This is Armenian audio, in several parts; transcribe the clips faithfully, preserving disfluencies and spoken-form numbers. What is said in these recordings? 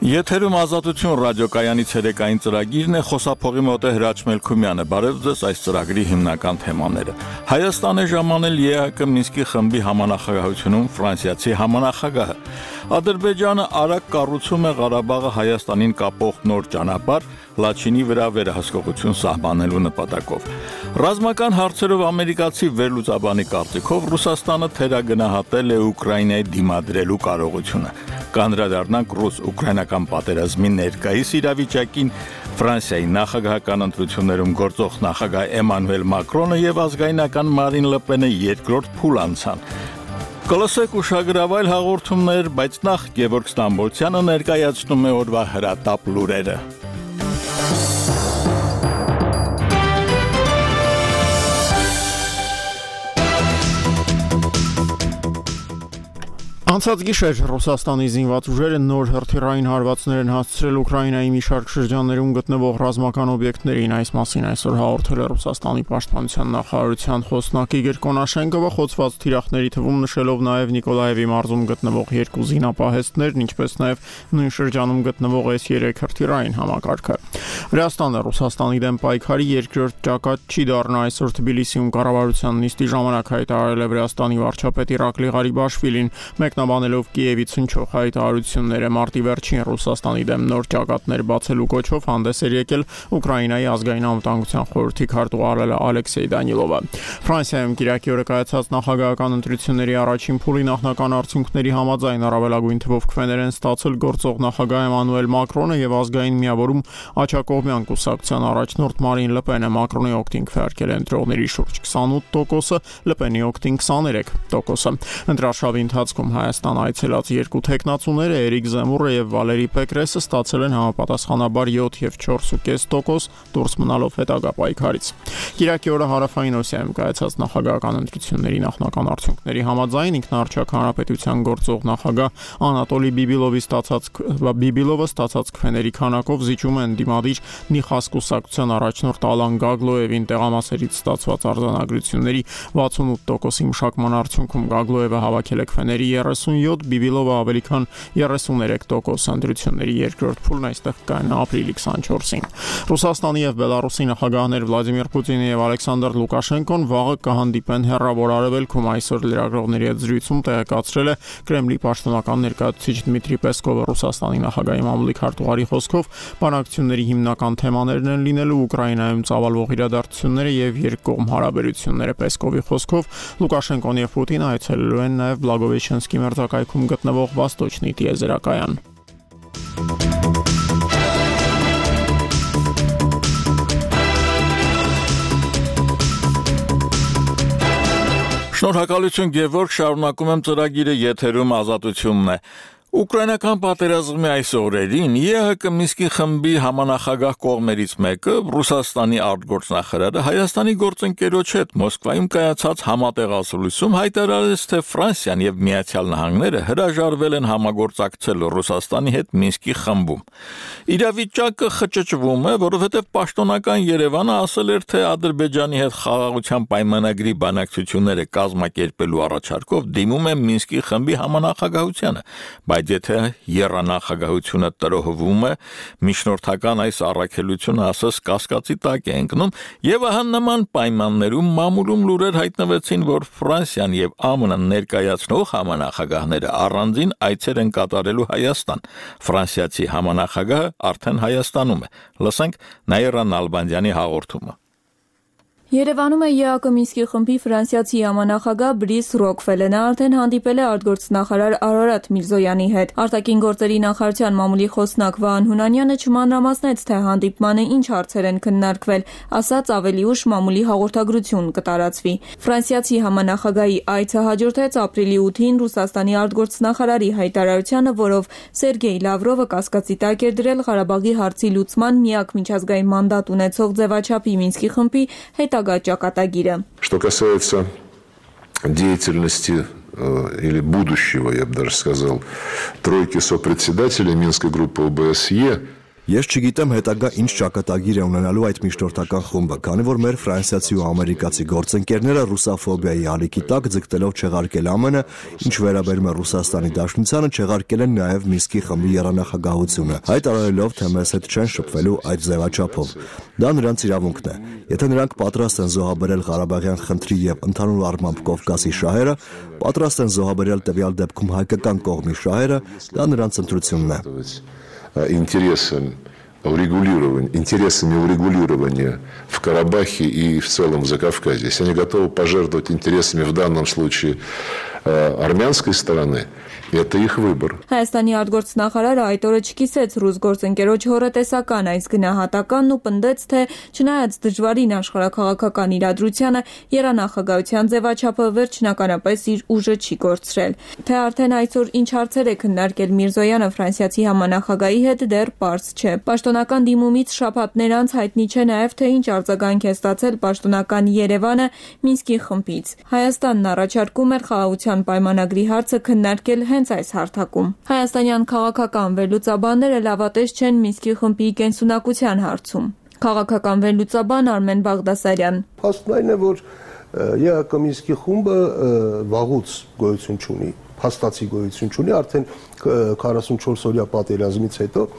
Եթերում ազատություն ռադիոկայանի ցերեկային ծրագիրն է, խոսափողի մոտ է Հրաչ Մելքումյանը։ Բարև ձեզ, այս ծրագրի հիմնական թեմաները։ Հայաստան է ժամանել ԵԱՀԿ Մինսկի խմբի համանախագահությունում ֆրանսիացի համանախագահը։ Ադրբեջանը արագ կառուցում է Ղարաբաղը Հայաստանին կապող նոր ճանապարհ Լաչինի վրա վերահսկողություն սահմանելու նպատակով։ Ռազմական հարցերով ամերիկացի վերլուծաբանի կարծիքով Ռուսաստանը թերագնահատել է Ուկրաինայի դիմադրելու կարողությունը։ Կանդրադառնանք ռուս-ուկրաինական պատերազմի ներկայիս իրավիճակին, Ֆրանսիայի նախագահական ընտրություններում գործող նախագահ Էմանուել Մակրոնը եւ ազգայնական Մարին Լը Պենը երկրորդ փուլ անցան։ Կլսեք ուշագրավայր հաղորդումներ, բայց նախ Գևորգ Ստամբոլցյանը ներկայացնում է օրվա հրատապ լուրերը։ Անցած գիշեր Ռուսաստանի զինված ուժերը նոր հրթիռային հարվածներ են հասցրել Ուկրաինայի մի շարք շրջաններում գտնվող ռազմական օբյեկտներին։ Այս մասին այսօր հաղորդել է Ռուսաստանի պաշտպանության նախարարության խոսնակ Իգոր Կոնաշենկովը, խոցված թիրախների թվում նշելով նաև Նիկոլաևի մարզում գտնվող երկու զինապահեստներն, ինչպես նաև նույն շրջանում գտնվող էս երեք հրթիռային համակարգը։ Վրաստանը Ռուսաստանի դեմ պայքարի երկրորդ ճակատ չի դառնա այսօր Թբիլիսիում կառավարության նիստի ժամանակ հայտարարել է Վրաստանի վարչապետ Իրակլի Ղարիբաշվիլին, մեկնաբանելով Կիևից հնչող հայտարարությունները։ Մարտի վերջին Ռուսաստանի դեմ նոր ճակատներ բացելու կոչով հանդես էր եկել Ուկրաինայի ազգային անվտանգության խորհրդի քարտուղար Ալեքսեյ Դանիլովը։ Ֆրանսիայում կիրակի օրը կայացած նախագահական ընտրությունների առաջին փուլի նախնական արդյունքների համաձայն առավելագույն թվով քվեներ են ստացել գործող նախագահ Էմանուել Մակրոնը եւ ազգային միավորում Աջակողմյան կուսակցության առաջնորդ Մարին Լը Պենը։ Մակրոնի օգտին քվեարկել են ընտրողների շուրջ քսանութ տոկոսը, Լը Պենի օգտին քսաներեք տոկոսը։ Ընտրարշավի ընթացքում Հայաստան այցելած երկու թեկնածուները Էրիկ Զեմուրը եւ Վալերի Պեկրեսը ստացել են համապատասխանաբար յոթ եւ չորս կես տոկոս, դուրս մնալով հետագա պայքարից։ Կիրակի օրը Հարավային Օսիայում կայացած նախագահական ընտրությունների նախնական արդյունքների համաձայն ինքնարչակ հանրապետության գործող նախագահ Անատոլի Բիբիլովի ստացած Բիբիլովը ստացած քվեների քանակով զիջում են դիմադիր Նիխաս կուսակցության առաջնորդ Ալան Գագլոևին։ Տեղամասերից ստացված արձանագրությունների վաթսունութ տոկոսի մշակման արդյունքում Գագլոևը հավաքել է քվեների երեսունյոթ, Բիբիլովը ավելի քան երեսուներեք տոկոս։ Ընտրությունների երկրորդ փուլն այստեղ կայանա ապրիլի քսանչորսին։ Ռուսաստանի եւ Բելարուսի նախագահներ Վլադիմիր Պուտինը եւ Ալեքսանդր Լուկաշենկոն վաղը կհանդիպեն Հեռավոր Արևելքում։ Այսօր լրագրողների հետ զրույցում տեղեկացրել է Կրեմլի պաշտոնական ներկայացուցիչ Դմիտրի Պեսկովը։ Ռուսաստանի նախագահի մամուլի քարտուղարի խոսքով բանակցությունների հիմնական թեմաներն են լինելու Ուկրաինայում ծավալվող իրադարձությունները եւ երկկողմ հարաբերությունները։ Պեսկովի խոսքով Լուկաշենկոն եւ Պուտինը այցելելու են նաեւ Բլագովեշենսկի մերձակայքում գտնվող Վաստոչնի տիեզերակայան։ Շնորհակալություն Գևորգ, շարունակում եմ ծրագիրը, եթերում ազատությունն է։ Ուկրաինական պատերազմի այս օրերին ԵԱՀԿ Մինսկի խմբի համանախագահ կողմերից մեկը, Ռուսաստանի արտգործնախարարը Հայաստանի գործընկերոջ հետ Մոսկվայում կայացած համատեղացույցում հայտարարեց, թե Ֆրանսիան եւ Միացյալ Նահանգները հրաժարվել են համագործակցել Ռուսաստանի հետ Մինսկի խմբում։ Իրավիճակը խճճվում է, որովհետեւ պաշտոնական Երևանը ասել էր, թե Ադրբեջանի հետ խաղաղության պայմանագրի բանակցությունները կազմակերպելու առաջարկով դիմում է Մինսկի խմբի համանախագահությանը։ Բայց եթե եռանախագահությունը տրոհվում է, միջնորդական այս առաքելությունը ասես կասկածի տակ է ընկնում, եւ ահա նման պայմաններում մամուլում լուրեր հայտնվեցին, որ Ֆրանսիան եւ ԱՄՆ ներկայացնող համանախագահները առանձին այցեր են կատարելու Հայաստան։ Ֆրանսիացի համանախագահը արդեն Հայաստանում է։ Լսենք Նաիրա Նալբանդյանի հաղորդումը։ Երևանում է ԵԱՀԿ Մինսկի խմբի ֆրանսիացի համանախագահ Բրիս Ռոքֆելը։ Նա արդեն հանդիպել է արտգործնախարար Արարատ Միրզոյանի հետ։ Արտաքին գործերի նախարարության մամուլի խոսնակ Վահան Հունանյանը չմանրամասնեց, թե հանդիպմանը ինչ հարցեր են քննարկվել, ասաց ավելի ուշ մամուլի հաղորդագրություն կտարածվի։ Ֆրանսիացի համանախագահի այցը հաջորդեց ապրիլի ութին Ռուսաստանի արտգործնախարարի հայտարարությանը, որով Սերգեյ Լավրովը կասկածի տակ էր դրել Ղարաբաղի հարցի լուծման միակ միջազգային մանդատ ունեցող ձևաչափի Մինսկի խմբի հետ Что касается деятельности э, или будущего, я бы даже сказал, тройки сопредседателей Минской группы ОБСЕ, Ես չգիտեմ հետագա ինչ ճակատագիր է ունենալու այդ միջնորդական խումբը, քանի որ մեր ֆրանսիացի ու ամերիկացի գործընկերները ռուսաֆոբիայի ալիքի տակ ձգտելով չեղարկել ԱՄՆ-ը, ինչ վերաբերում է Ռուսաստանի Դաշնությանը, չեղարկել են նաև Մինսկի խմբի եռանախագահությունը, հայտարարելով, թե մեզ հետ չեն շփվելու այդ ձևաչափով։ Դա նրանց իրավունքն է։ Եթե նրանք պատրաստ են զոհաբերել Ղարաբաղյան խնդրի եւ ընդհանուր առմամբ Կովկասի շահերը, պատրաստ են զոհաբերել տվյալ դեպքում հայկական կողմի շահերը, դա նրանց ընտրությունն է։ Интересам урегулирования, интересами урегулирования в Карабахе и в целом в Закавказье. Если они готовы пожертвовать интересами в данном случае армянской стороны, это их выбор. Հայաստանի արտգործնախարարը այդ օրը չկիսեց ռուս գործընկերոջ հորատեսական այս գնահատականն ու պնդեց, թե չնայած դժվարին աշխարհաքաղաքական իրադրությանը, եռանախագահության ձևաչափը վերջնականապես իր ուժը չի կորցրել։ Թե արդեն այսօր ինչ հարցեր է քննարկել Միրզոյանը ֆրանսիացի համանախագահի հետ, դեռ պարզ չէ։ Պաշտոնական դիմումից շաբաթներ անց հայտնի չէ նաև, թե ինչ արձագանք է ստացել պաշտոնական Երևանը Մինսկի խմբից։ Հայաստանն առաջարկում էր խաղաղության պայմանագրի հարցը քննարկել հենց այս հարթակում։ Հայաստանյան քաղաքական վերլուծաբանները լավատես չեն Մինսկի խմբի կենսունակության հարցում։ Քաղաքական վերլուծաբան Արմեն Բաղդասարյան։ Փաստն այն է, որ ԵԱԿ Մինսկի խումբը վաղուց գոյություն չունի, փաստացի գոյություն չունի, արդեն քառասունչորս օրյա պատերազմից հետո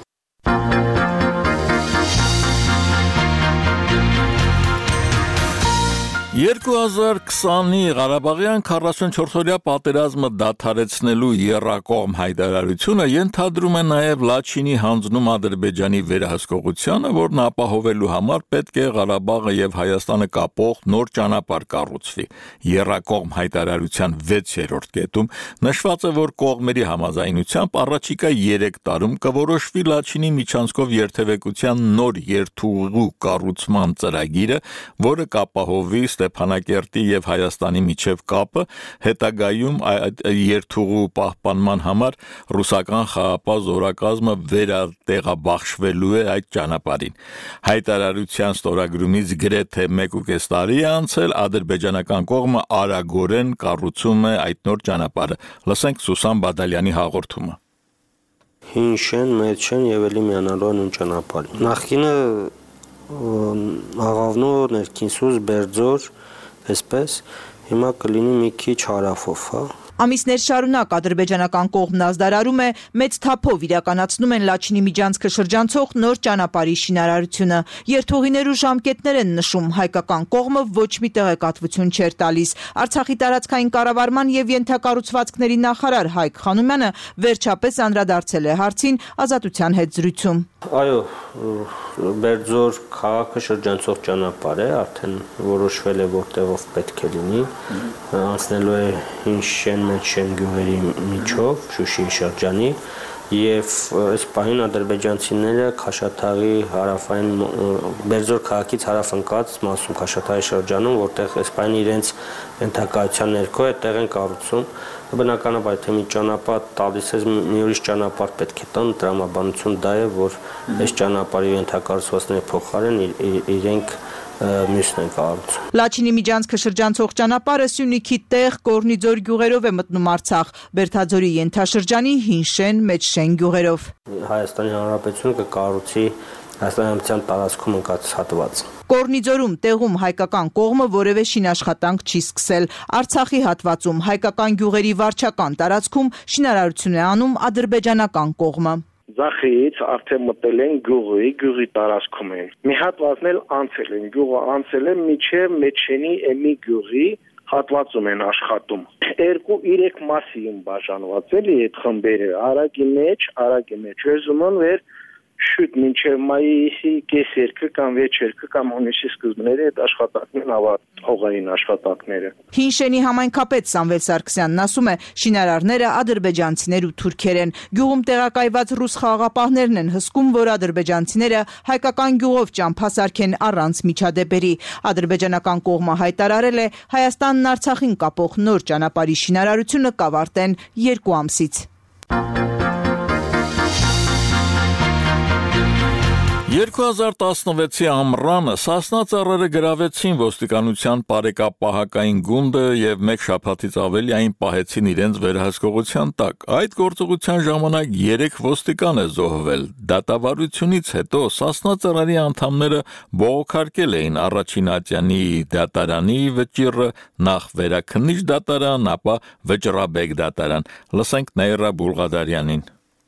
երկու հազար քսանի Ղարաբաղյան քառասունչորս-օրյա պատերազմը դադարեցնելու եռակողմ հայտարարությունը ենթադրում է նաև Լաչինի հանձնում Ադրբեջանի վերահսկողությանը, որն ապահովելու համար պետք է Ղարաբաղը եւ Հայաստանը կապող նոր ճանապարհ կառուցվի։ Եռակողմ հայտարարության վեցերորդ կետում նշված է, որ կողմերի համաձայնությամբ առաջիկա երեք տարում կորոշվի Լաչինի միջանցքով երթևեկության նոր երթուղու կառուցման ծրագիրը, որը կապահովի Ստեփանակերտի եւ Հայաստանի միջև կապը, հետագայում այդ երթուղու պահպանման համար ռուսական խաղապահ զորակազմը վերատեղաբաշխվելու է այդ ճանապարհին։ Հայտարարության ստորագրումից գրեթե մեկ ու կես տարի է անցել, ադրբեջանական կողմը արագորեն կառուցում է այդ նոր ճանապարհը։ Լսենք Սուսան Բադալյանի հաղորդումը։ Հին շեն, մեծ շեն եւ ելի միանալու են ճանապարհին։ Նախկինը աղավնո ներքինսուս բերձոր այսպես հիմա կլինի մի քիչ հարավով, հա։ Ամիսներ շարունակ ադրբեջանական կողմն ազդարարում է մեծ թափով իրականացնում են Լաչինի միջանցքը շրջանցող նոր ճանապարհի շինարարությունը։ Երթուղիներ ու ժամկետներ են նշում, հայկական կողմը ոչ մի տեղեկատվություն չէր տալիս։ Արցախի տարածքային կառավարման եւ ենթակառուցվածքների նախարար Հայկ Խանոմյանը վերջապես անդրադարձել է հարցին Ազատության հետ զրույցում։ Այո, Բերձոր քաղաքը շրջանցող ճանապարհ է, արդեն որոշվել է որտեղով պետք է լինի, անցնելու է հին շեն մեծ շեն գյուղերի միջով Շուշիի շրջանի եւ այս պահին ադրբեջանցիները Քաշաթաղի հարավային Բերձոր քաղաքից հարավ ընկած մասում Քաշաթաղի շրջանում, որտեղ այս պահին իրենց ենթակայության ներքո է տեղ են կառուցում, բնականաբար թե մի ճանապարհ տալիս է մի ուրիշ ճանապարհ պետք է տան, տրամաբանություն դա է, որ այս ճանապարհի ենթակառուցվածքների փոխարեն իրենք մյուսն են կառուցում։ Լաչինի միջանցքը շրջանցող ճանապարհը Սյունիքի տեղ Կորնիձոր գյուղերով է մտնում Արցախ, Բերթաձորի ենթաշրջանի հին շեն, մեծ շեն գյուղերով։ Հայաստանի Հանրապետությունը կկառուցի Հայաստանյան տարածքում ընկած հատված։ Կորնիձորում տեղում հայկական կողմը որևէ շինաշխատանք չի սկսել։ Արցախի հատվածում հայկական գյուղերի վարչական տարածքում շինարարություն է անում ադրբեջանական կողմը։ Ձախից արդեն մտել են գյուղի, գյուղի տարածքում են։ Մի հատվածն էլ անցել են, գյուղը անցել են միջև Մեջշենի Էմի գյուղի հատվածում են աշխատում։ Երկու-երեք մասի են բաժանված էլի այդ խմբերը, արագի մեջ, արագի մեջ ուզում վեր շուտ մինչև մայիսի կեսերքը կամ վեճերքը կամ հունիսի սկզբները այդ աշխատանքներն ավարտվեն, հողային աշխատանքները։ Հին շենի համայնքապետ Սամվել Սարգսյանն ասում է, շինարարները ադրբեջանցիներ ու թուրքեր են։ Գյուղում տեղակայված ռուս խաղաղապահներն են հսկում, որ ադրբեջանցիները հայկական գյուղով ճամփա սարքեն առանց միջադեպերի։ Ադրբեջանական կողմը հայտարարել է, Հայաստանն Արցախին կապող նոր ճանապարհի շինարարությունը կավարտեն երկու ամսից։ երկու հազար տասնվեցի ամռանը Սասնա ծառերը գրավեցին ոստիկանության պարեկապահակային գունդը եւ մեկ շաբաթից ավելի այն պահեցին իրենց վերահսկողության տակ։ Այդ գործողության ժամանակ երեք ոստիկան է զոհվել։ Դատավարությունից հետո Սասնա ծառերի անդամները բողոքարկել էին առաջին ատյանի դատարանի վճիռը, նախ վերաքննիչ դատարան, ապա վճռաբեկ դատարան։ Լսենք Նաիրա Բուլղադարյանին։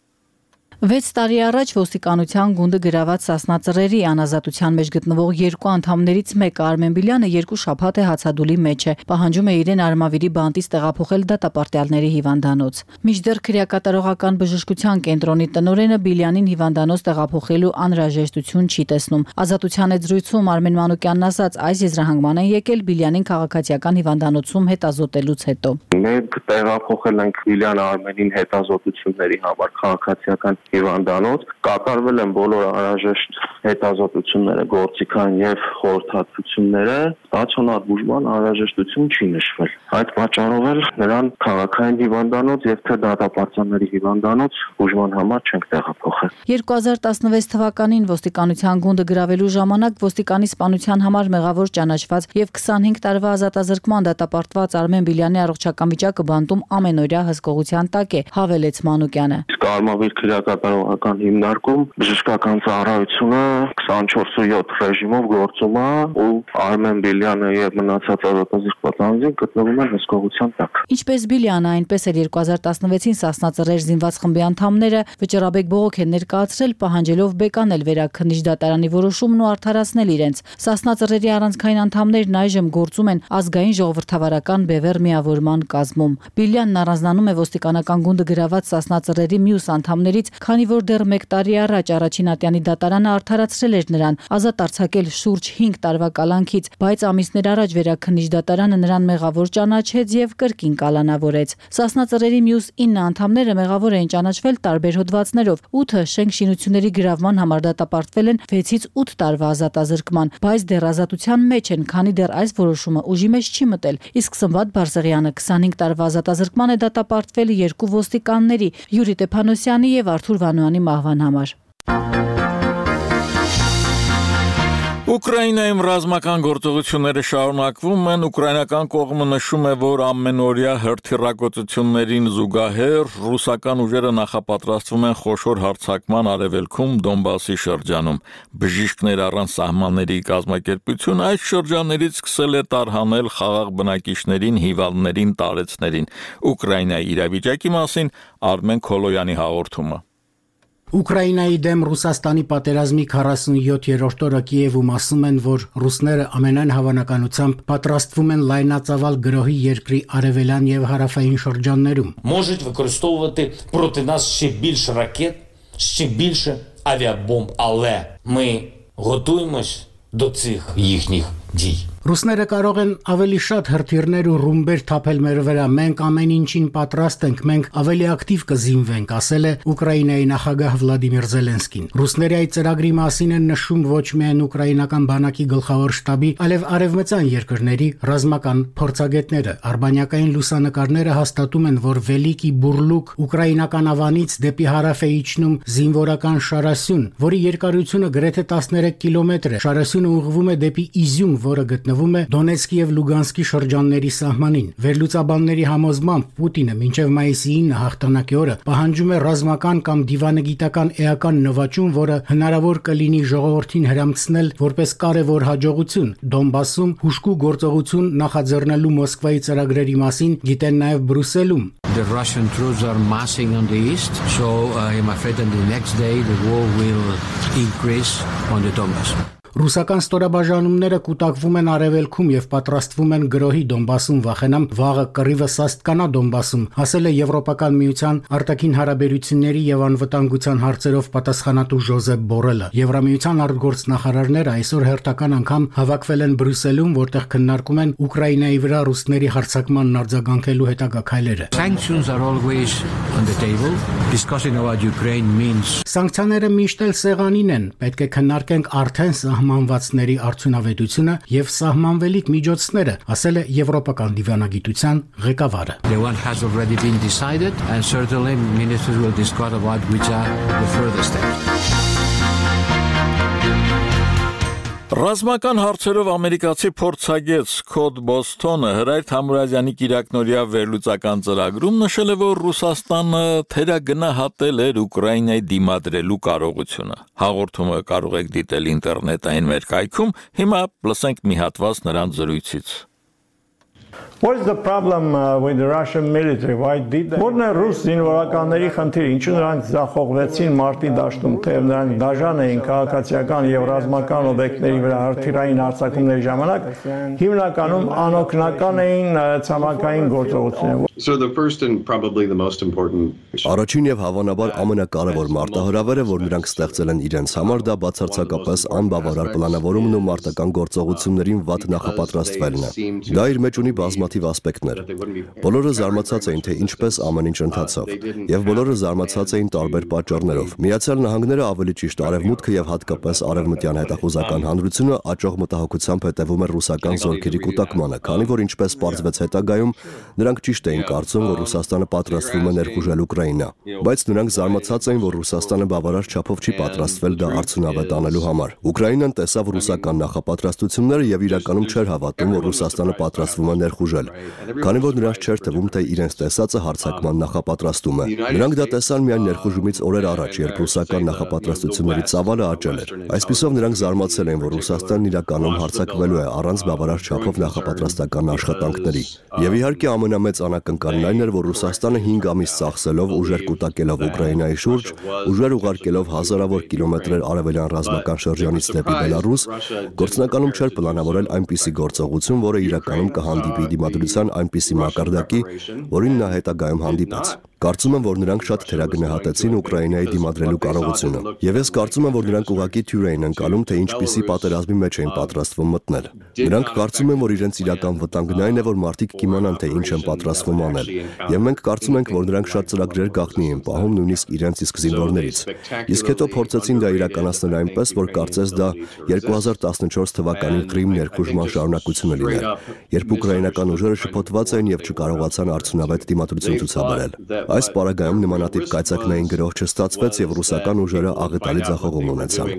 Վեց տարի առաջ ոստիկանության գունդը գրաված Սասնա ծռերի անազատության մեջ գտնվող երկու անդամներից մեկը Արմեն Բիլյանը երկու շաբաթ է հացադուլի մեջ է, պահանջում է իրեն Արմավիրի բանտից տեղափոխել դատապարտյալների հիվանդանոց։ Մինչդեռ քրեակատարողական բժշկության կենտրոնի տնօրենը Բիլյանին հիվանդանոց տեղափոխելու անհրաժեշտություն չի տեսնում։ Ազատության այդ զրույցում Արմեն Մանուկյանն ասաց, այս եզրահանգման են եկել Բիլյանին քաղաքացիական հիվանդանոցում հետազոտելուց հետո։ Մենք տեղափոխել ենք Բիլյանը Արմենին հետազոտությունների համար քաղաքացիական հիվանդանոց, կատարվել են բոլոր անհրաժեշտ հետազոտությունները, գործիքային եւ խորհրդատվությունները, ստացիոնար բուժման անհրաժեշտություն չի նշվել։ Այդ պատճառով էլ նրան քաղաքային հիվանդանոց եւ թե դատապարտյալների հիվանդանոց բուժման համար չենք տեղափոխել։ երկու հազար տասնվեց թվականին ոստիկանության գունդը գրավելու ժամանակ ոստիկանի սպանության համար մեղավոր ճանաչված եւ քսանհինգ տարվա ազատազրկման դատապարտված Արմեն Բիլյանի առողջական վիճակը բանտում ամենօրյա հսկողության տակ է, հավելեց Մանուկյանը։ Արմավիր քրեակատարողական հիմնարկում բժշկական ծառայությունը քսանչորս յոթ ռեժիմով գործում է ու Արմեն Բիլյանը եւ մնացած ազատազրկված անձին գտնվում են հսկողության տակ։ Ինչպես Բիլյանը, այնպես էլ երկու հազար տասնվեցին Սասնա ծռեր զինված խմբի անդամները վճռաբեկ բողոք են ներկայացրել, պահանջելով բեկանել վերաքննիչ դատարանի որոշումն ու արդարացնել իրենց։ Սասնա ծռերի առանցքային անդամներն այժմ գործում են ազգային ժողովրդավարական բևեռ միավորման կազմում։ Բիլյանն առանձնանում է ոստիկանական գունդը գրաված Սասնա ծռերի մյուս անդամներից, քանի որ դեռ մեկ տարի առաջ առաջին ատյանի դատարանը արդարացրել էր նրան, ազատ արձակել շուրջ հինգ տարվա կալանքից, բայց ամիսներ առաջ վերաքննիչ դատարանը նրան մեղավոր ճանաչեց եւ կրկին կալանավորեց։ Սասնա ծռերի մյուս ինը անդամները մեղավոր էին ճանաչվել տարբեր հոդվածներով, ութը շենք շինությունների գրավման համար դատապարտվել են վեցից ութ տարվա ազատազրկման, բայց դեռ ազատության մեջ են, քանի դեռ այս որոշումը ուժի մեջ չի մտել։ Իսկ Սմբատ Բարսեղյանը քսանհինգ տարվա ազատազրկման է դատապարտվել երկու ոստիկանների՝ Յուրի Տեփանոսյանի եւ Արթուր Վանոյանի մահվան համար։ Ուկրաինայում ռազմական գործողությունները շարունակվում են, ուկրաինական կողմը նշում է, որ ամենօրյա հրթիռակոծություններին զուգահեռ ռուսական ուժերը նախապատրաստվում են խոշոր հարձակման արևելքում Դոնբասի շրջանում։ Բժիշկներ առանց սահմանների կազմակերպություն այդ շրջաններից սկսել է տարհանել խաղաղ բնակիչներին, հիվանդներին, տարեցներին։ Ուկրաինայի իրավիճակի մասին Արմեն Քոլոյանի հաղորդումը։ Ուկրաինայի դեմ Ռուսաստանի պատերազմի քառասունյոթերորդ օրը Կիևում ասում են, որ ռուսները ամենայն հավանականությամբ պատրաստվում են լայնածավալ գրոհի երկրի արևելյան եւ հարավային շրջաններում։ Можуть використовувати проти нас ще більше ракет, ще більше авіабомб, але ми готуємось до цих їхніх дій. Ռուսները կարող են ավելի շատ հրթիռներ ու ռումբեր թափել մեր վրա, մենք ամեն ինչին պատրաստ ենք, մենք ավելի ակտիվ կզինվենք, ասել է Ուկրաինայի նախագահ Վլադիմիր Զելենսկին։ Ռուսների այդ ծրագրի մասին են նշում ոչ միայն ուկրաինական բանակի գլխավոր շտաբի, այլև արևմտյան երկրների ռազմական փորձագետները։ Արբանյակային լուսանկարները հաստատում են, որ Վելիկի Բուրլուկ ուկրաինական ավանից դեպի հարավ է իջնում զինվորական շարասյուն, որի երկարությունը գրեթե տասներեք կիլոմետր է։ Շարասյունը ուղղվում է դեպի Իզյում, որը գտնվում է Դոնեցկի եւ Լուգանսկի շրջանների սահմանին։ Վերլուծաբանների համոզմամբ Պուտինը մինչև մայիսի ինը հաղթանակի օրը պահանջում է ռազմական կամ դիվանագիտական էական նվաճում, որը հնարավոր կլինի ժողովրդին հրամցնել որպես կարևոր հաջողություն։ Դոնբասում հուժկու գործողություն նախաձեռնելու Մոսկվայի ծրագրերի մասին գիտեն նաեւ Բրյուսելում։ The Russian troops are massing on the east, so I am afraid that the next day the war will increase on the Donbass. Ռուսական ստորաբաժանումները կուտակվում են արևելքում եւ պատրաստվում են գրոհի Դոնբասում, վախենամ վաղը կռիվը սաստկանա Դոնբասում, ասել է Եվրոպական միության արտաքին հարաբերությունների եւ անվտանգության հարցերով պատասխանատու Ժոզեփ Բորելը։ Եվրամիության արտգործնախարարները այսօր հերթական անգամ հավաքվել են Բրյուսելում, որտեղ քննարկում են Ուկրաինայի վրա ռուսների հարձակմանն արձագանքելու հետագա քայլերը։ Sanctions are always on the table. Discussing about Ukraine means Սանկցիաները միշտ էլ սեղանին են, պետք է քննարկենք արդեն սահմանվածների արդյունավետությունը եւ սահմանվելիք միջոցները, ասել է Եվրոպական դիվանագիտության ղեկավարը։ The one has already been decided and certainly ministers will discuss about which are the further steps. Ռազմական հարցերով ամերիկացի փորձագետ Սքոթ Բոսթոնը Հրայր Թամուրազյանի կիրակնօրյա վերլուծական ծրագրում նշել է, որ Ռուսաստանը թերագնահատել էր Ուկրաինայի դիմադրելու կարողությունը։ Հաղորդումը կարող եք դիտել ինտերնետային մեր կայքում, հիմա լսենք մի հատված նրանց զրույցից։ What is the problem uh, with the Russian military? Why did they? Որն է ռուս զինվորականների խնդիրը, ինչու նրանք ձախողվեցին մարտի դաշտում, թեև նրանք դաժան էին քաղաքացիական եւ ռազմական օբյեկտների վրա հրթիռային հարձակումների ժամանակ, հիմնականում անօգնական էին ցամաքային գործողությունները։ So the first and probably the most important Առաջին եւ հավանաբար ամենակարևոր մարտահրավերը, որ նրանք ստեղծել են իրենց համար, դա բացարձակապես անբավարար պլանավորումն ու մարտական գործողություններին վատ նախապատրաստվելն է։ Դա իր մեջ ունի բազմաթիվ ասպեկտներ։ Բոլորը զարմացած էին, թե ինչպես ամեն ինչ ընթացավ, եւ բոլորը զարմացած էին տարբեր պատճառներով։ Միացյալ Նահանգները, ավելի ճիշտ Արևմուտքը եւ հատկապես արևմտյան հետախուզական հանրությունը աճող մտահոգությամբ հետևում էր ռուսական զորքերի կուտակմանը, քանի որ ինչպես պարզվեց հետագայում, նրանք ճիշտ էին կարծում, որ Ռուսաստանը պատրաստվում է ներխուժել Ուկրաինա, բայց նրանք զարմացած էին, որ Ռուսաստանը բավարար չափով չի պատրաստվել դա արդյունավետ անելու համար։ Ուկրաինան տեսավ ռուսական նախապատրաստությունները եւ իրականում չէր հավատում, որ Ռուսաստանը պատրաստվում է ներխուժել, քանի որ նրանց չէր թվում, թե իրենց տեսածը հարձակման նախապատրաստում է։ Նրանք դա տեսան միայն ներխուժումից օրեր առաջ, երբ ռուսական նախապատրաստությունների ծավալը աճել էր։ Այսպիսով նրանք զարմացել են, որ Ռուսաստանն իրականում հարձակվելու է առանց բավարար չափով նախապատրաստական աշխատանքների։ Եվ իհարկե ամենամեծ անակնկալն այն էր, որ Ռուսաստանը հինգ ամիս ծախսելով ուժեր կուտակելով Ուկրաինայի շուրջ, ուժեր ուղարկելով հազարավոր կիլոմետրեր արևելյան ռազմական շրջանից դեպի Բելարուս, գործնականում չէր պլանավորել այնպիսի գործողություն, որը իրականում կհանդիպի դիմադրության այնպիսի մակարդակի, որին նա հետագայում հանդիպեց։ Կարծում եմ, որ նրանք շատ թերագնահատեցին Ուկրաինայի դիմադրելու կարողությունը։ Եվ ես կարծում եմ, որ նրանք ուղղակի թյուր էին ընկալում, թե ինչպիսի պատերազմի մեջ էին պատրաստվում մտնել։ Նրանք կարծում են, որ իրենց իրական վտանգն այն է, որ մարդիկ կիմանան, թե ինչ են պատրաստվում անել։ Եվ մենք կարծում ենք, որ նրանք շատ ծրագրեր գաղտնի են պահում նույնիսկ իրենց իսկ զինվորներից։ Իսկ հետո փորձեցին դա իրականացնել այնպես, որ կարծես դա երկու հազար տասնչորս թվականի Կրիմ ներխուժման շարունակությունը լիներ, երբ ուկրաինական ուժերը շփոթված էին եւ չկարողացան արդյունավետ դիմադրություն ցուցաբերել։ Այս պարագայում նմանատիպ կայծակնային գրոհ չստացվեց եւ ռուսական ուժերը աղետալի ձախողում ունեցան։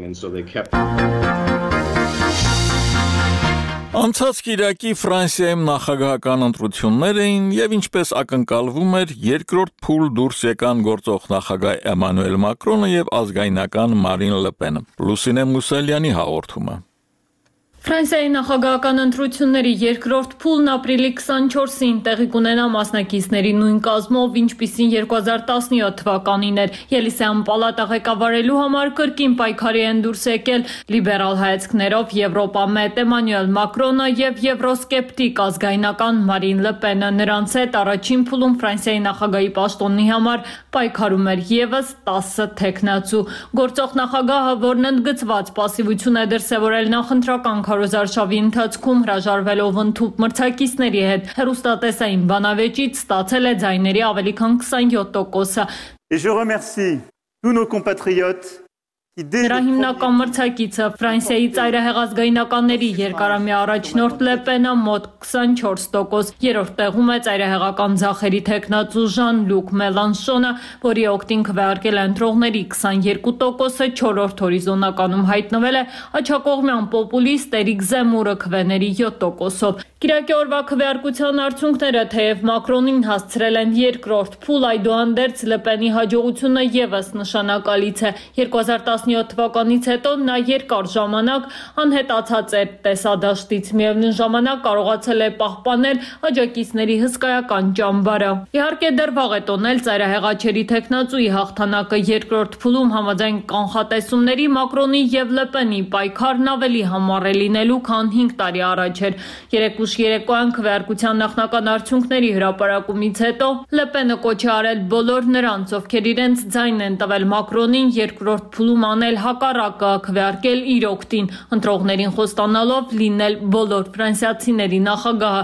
Անցած կիրակի Ֆրանսիայում նախագահական ընտրություններ էին եւ ինչպես ակնկալվում էր, երկրորդ փուլ դուրս եկան գործող նախագահ Էմանուել Մակրոնը եւ ազգայնական Մարին Լը Պենը։ Լուսինե Մուսալյանի հաղորդումը։ Ֆրանսիայի նախագահական ընտրությունների երկրորդ փուլն ապրիլի քսանչորսին տեղի կունենա մասնակիցների նույն կազմով, ինչպիսին երկու հազար տասնյոթ թվականին էր։ Ելիսեան պալատը ղեկավարելու համար կրկին պայքարի են դուրս եկել լիբերալ հայացքներով Եվրոպամետ Էմանուել Մակրոնը եւ եվրոսկեպտիկ ազգայնական Մարին Լը Պենը։ Նրանց հետ առաջին փուլում Ֆրանսիայի նախագահի պաշտոնի համար պայքարում էր եւս տասը թեկնածու։ Գործող նախագահը, որն ընդգծված պասիվություն է դրսևորել նախընտրական քարոզարշավի ընթացքում հրաժարվելով ընդཐུպ մրցակիցների հետ, հեռուստատեսային բանավեճից ստացել է ձայների ավելի քան քսանյոթ տոկոսը։ Et je remercie tous nos compatriotes. Նրա հիմնական մրցակիցը Ֆրանսիայի ծայրահեղազգայնականների երկարամյա առաջնորդ Լը Պենը մոտ քսանչորս տոկոս, երրորդ տեղում է ծայրահեղական ձախերի թեկնածու Ժան-Լուկ Մելանշոնը, որի օգտին քվեարկել է ընտրողների քսանյոթ տոկոսը, չորրորդ հորիզոնականում հայտնվել է աջակողմյան պոպուլիստ Էրիկ Զեմուրը քվեների յոթ տոկոսով։ Կիրակի օրվա քվեարկության արդյունքները թեև Մակրոնին հասցրել են երկրորդ փուլ, այդուհանդերձ Լը Պենի հաջողությունը եւս նշանակալից է։ երկու հազար տասնյոթ թվականից հետո նա երկար ժամանակ անհետացած էր տեսադաշտից, միևնույն ժամանակ կարողացել է պահպանել աջակիցների հսկայական ճամբարը։ Իհարկե դեռ վաղ է տոնել ծայրահեղաչերի թեկնածուի հաղթանակը երկրորդ փուլում համաձայն կանխատեսումների Մակրոնի եւ Լը Պենի պայքարն ավելի համառ է լինելու, քան հինգ տարի առաջ էր։ Երեկուշ երեկոյան քվեարկության նախնական արդյունքների հրապարակումից հետո Լը Պենը կոչ է արել բոլոր նրանց, ովքեր իրենց ձայնն են տվել Մակրոնին երկրորդ փուլում անել հակառակը, քվեարկել իր օգտին, ընտրողներին խոստանալով լինել բոլոր ֆրանսիացիների նախագահը։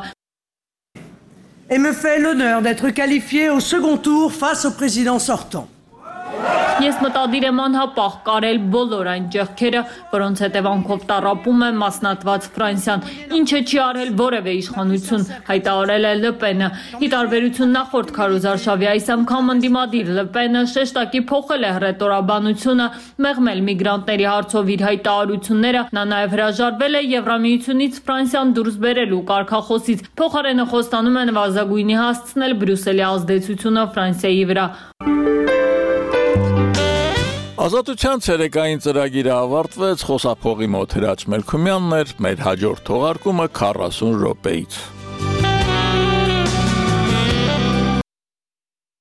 Et me fait l'honneur d'être qualifié au second tour face au président sortant. Ես մտադիր եմ անհապաղ կարել բոլոր այն ճեղքերը, որոնց հետևանքով տառապում է մասնատված Ֆրանսիան, ինչը չի արել որևէ իշխանություն, հայտարարել է Լը Պենը։ Ի տարբերություն նախորդ քարոզարշավի, այս անգամ ընդդիմադիր Լը Պենը շեշտակի փոխել է հռետորաբանությունը, մեղմել միգրանտների հարցով իր հայտարարությունները, նա նաև հրաժարվել է Եվրամիությունից Ֆրանսիան դուրս բերելու կարգախոսից, փոխարենը խոստանում է նվազագույնի հասցնել Բրյուսելի ազդեցությունը Ֆրանսիայի վրա։ Ազատության ցերեկային ծրագիրը ավարտվեց, խոսափողի մոտ Հրաչ Մելքումյանն էր, մեր հաջորդ թողարկումը քառասուն րոպեից։